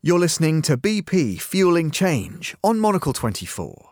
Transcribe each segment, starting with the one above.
You're listening to BP Fueling Change on Monocle 24.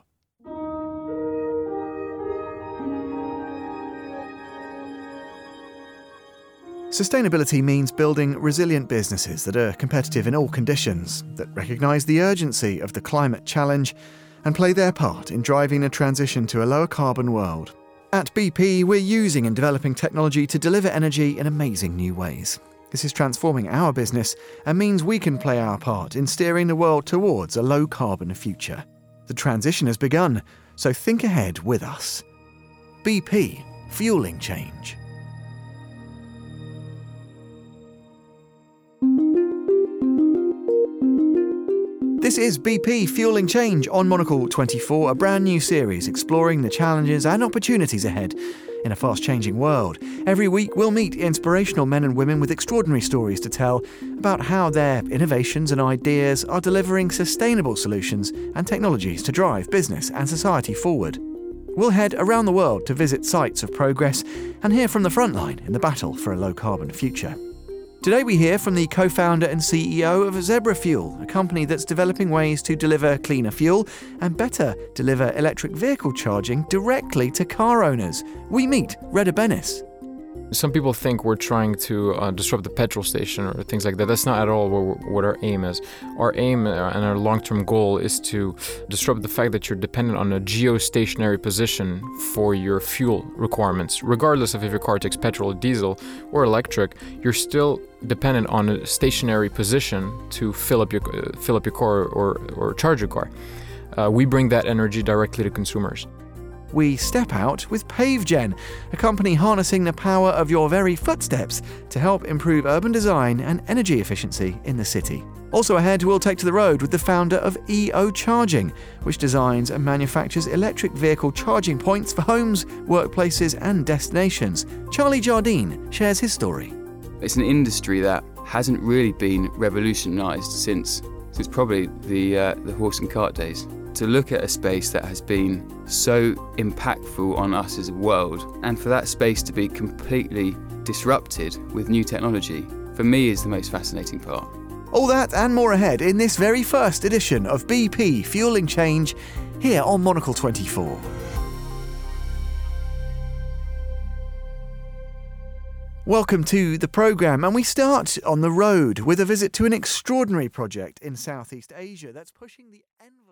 Sustainability means building resilient businesses that are competitive in all conditions, that recognise the urgency of the climate challenge and play their part in driving a transition to a lower carbon world. At BP, we're using and developing technology to deliver energy in amazing new ways. This is transforming our business and means we can play our part in steering the world towards a low-carbon future. The transition has begun, so think ahead with us. BP, Fueling Change. This is BP Fueling Change on Monocle 24, a brand new series exploring the challenges and opportunities ahead in a fast-changing world. Every week we'll meet inspirational men and women with extraordinary stories to tell about how their innovations and ideas are delivering sustainable solutions and technologies to drive business and society forward. We'll head around the world to visit sites of progress and hear from the front line in the battle for a low-carbon future. Today we hear from the co-founder and CEO of Zebra Fuel, a company that's developing ways to deliver cleaner fuel and better deliver electric vehicle charging directly to car owners. We meet Reda Benes. Some people think we're trying to disrupt the petrol station or things like that. That's not at all what our aim is. Our aim and our long-term goal is to disrupt the fact that you're dependent on a geostationary position for your fuel requirements. Regardless of if your car takes petrol, diesel, or electric, you're still dependent on a stationary position to fill up your car or charge your car. We bring that energy directly to consumers. We step out with PaveGen, a company harnessing the power of your very footsteps to help improve urban design and energy efficiency in the city. Also ahead, we'll take to the road with the founder of EO Charging, which designs and manufactures electric vehicle charging points for homes, workplaces and destinations. Charlie Jardine shares his story. It's an industry that hasn't really been revolutionised since probably the horse and cart days. To look at a space that has been so impactful on us as a world, and for that space to be completely disrupted with new technology, for me is the most fascinating part. All that and more ahead in this very first edition of BP Fueling Change here on Monocle 24. Welcome to the programme, and we start on the road with a visit to an extraordinary project in Southeast Asia that's pushing the envelope.